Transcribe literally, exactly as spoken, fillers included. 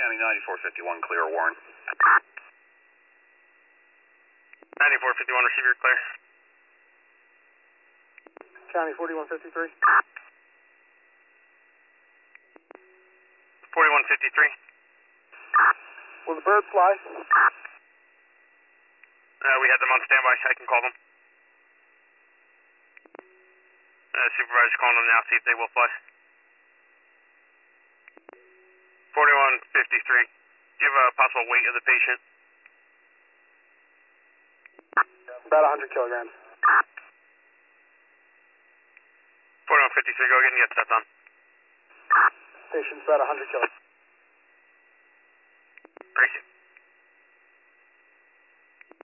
County ninety-four fifty-one, clear, Warren. ninety-four fifty-one, receive your clear. County forty-one fifty-three. forty-one fifty-three. Will the bird fly? Uh, we had them on standby. I can call them. Uh, supervisor's calling them now, see if they will fly. forty-one fifty-three. Do you have a possible weight of the patient? About one hundred kilograms. forty-one fifty-three, go ahead and get stepped on. Patient's about one hundred kilograms. Great.